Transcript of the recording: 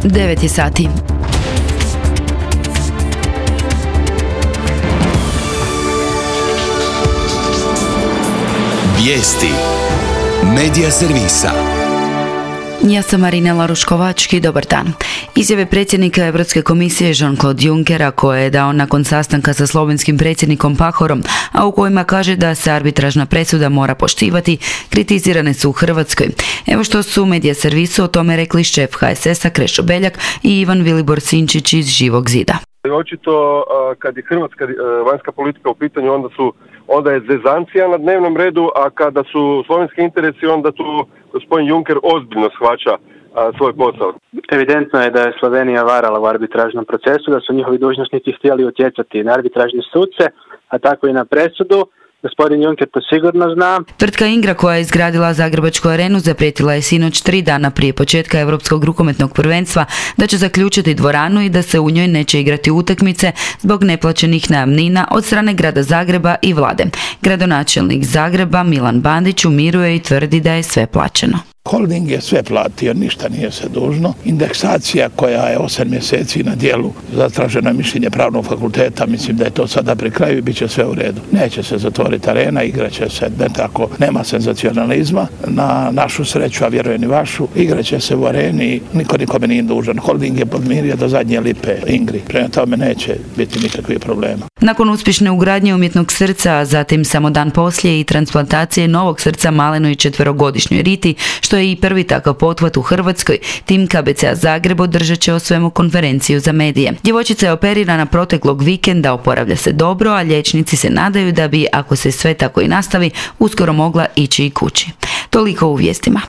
9 je sati. Vijesti Medija servisa. Ja sam Marinela Ruškovački, dobar dan. Izjave predsjednika Europske komisije Jean-Claude Junckera koje je dao nakon sastanka sa slovenskim predsjednikom Pahorom, a u kojima kaže da se arbitražna presuda mora poštivati, kritizirane su u Hrvatskoj. Evo što su Medija servisu o tome rekli šef HSS-a Krešo Beljak i Ivan Vilibor Sinčić iz Živog zida. Očito kad je hrvatska vanjska politika u pitanju, onda je zezancija na dnevnom redu, a kada su slovenski interesi, onda tu gospodin Juncker ozbiljno shvaća svoj posao. Evidentno je da je Slovenija varala u arbitražnom procesu, da su njihovi dužnosnici htjeli utjecati na arbitražne suce, a tako i na presudu. Gospodin Juncker to sigurno zna. Tvrtka Ingra koja je izgradila Zagrebačku arenu zaprijetila je sinoć 3 dana prije početka Europskog rukometnog prvenstva da će zaključiti dvoranu i da se u njoj neće igrati utakmice zbog neplaćenih najamnina od strane grada Zagreba i vlade. Gradonačelnik Zagreba Milan Bandić umiruje i tvrdi da je sve plaćeno. Holding je sve platio, ništa nije se dužno. Indeksacija koja je 8 mjeseci na dijelu, zatraženo mišljenje pravnog fakulteta, mislim da je to sada pri kraju i bit će sve u redu. Neće se zatvoriti arena, igraće se, ne tako, nema senzacionalizma. Na našu sreću, a vjerujem i vašu, igraće se u areni i niko nikome nije dužan. Holding je podmirio do zadnje lipe Ingri. Prema tome neće biti nikakvih problema. Nakon uspješne ugradnje umjetnog srca, a zatim samo dan poslije i transplantacije novog srca malenoj 4-godišnjoj Riti, što je i prvi takav pothvat u Hrvatskoj, tim KBC-a Zagreb održat će o svemu konferenciju za medije. Djevojčica je operirana proteklog vikenda, oporavlja se dobro, a liječnici se nadaju da bi, ako se sve tako i nastavi, uskoro mogla ići i kući. Toliko u vijestima.